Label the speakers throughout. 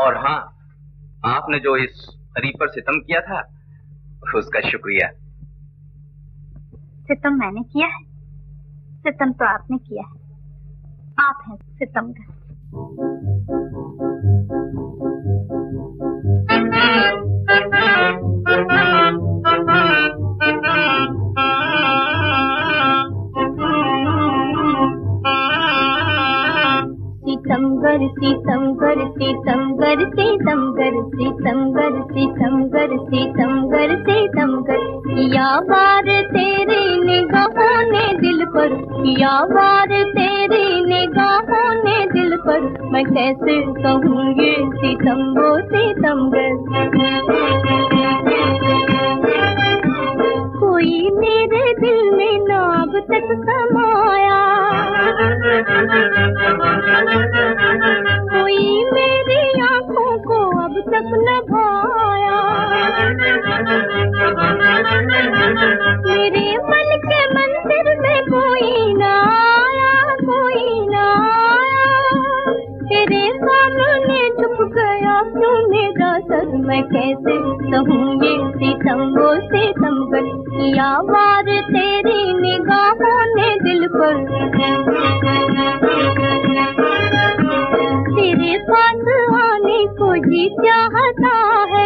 Speaker 1: और हाँ, आपने जो इस गरीब पर सितम किया था उसका शुक्रिया।
Speaker 2: सितम मैंने किया है? सितम तो आपने किया है। आप हैं सितमगर।
Speaker 3: सितमगर सितमगर सितमगर सितमगर सितमगर सितमगर सितमगर सितमगर किया वार तेरी निगाहों ने दिल पर, किया वार तेरी निगाहों ने दिल पर, मैं कैसे कहूँ ये सितम वो सितमगर। कोई मेरे दिल में ना अब तक समाया, कोई मेरी आँखों को अब तक न भाया, मेरे मन के मंदिर में कोई ना आया, कोई ना आया, तेरे सामने झुक गया क्यों मेरा सर, मैं कैसे सहूँ ये सितम वो सितमगर। किया वार तेरी निगाहों ने दिल पर, तेरे पास आने को जी चाहता है,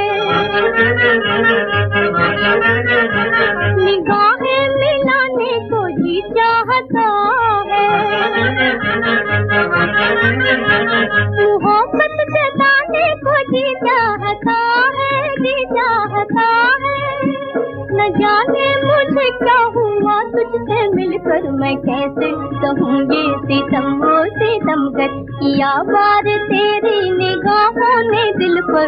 Speaker 3: निगाहें मिलाने को जी चाहता है, मोहब्बत जताने को जी चाहता है, जी चाहता है। न जाने मुझे क्या हुआ तुझसे मिलकर, मैं कैसे कहूँ ये सितम वो सितमगर। किया वार तेरी निगाहों ने दिल पर,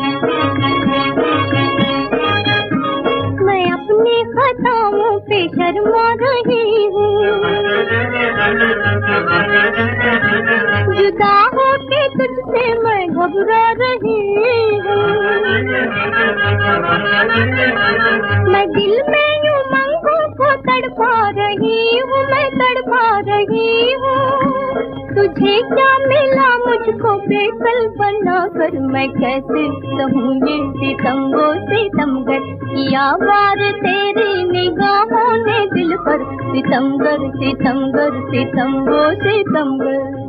Speaker 3: मैं अपनी खताओं पे शर्मा रही हूँ, जुदा होके तुझसे मैं घबरा रही हूँ, मैं दिल में यूं मंगों को तड़पा रही हूँ, मैं तड़पा रही हूँ। तुझे क्या मिला मुझको बेकल बना कर, मैं कैसे सहूँ ये सितम वो सितमगर। किया वार तेरी निगाहों ने दिल पर, सितमगर सितमगर सितम वो सितमगर।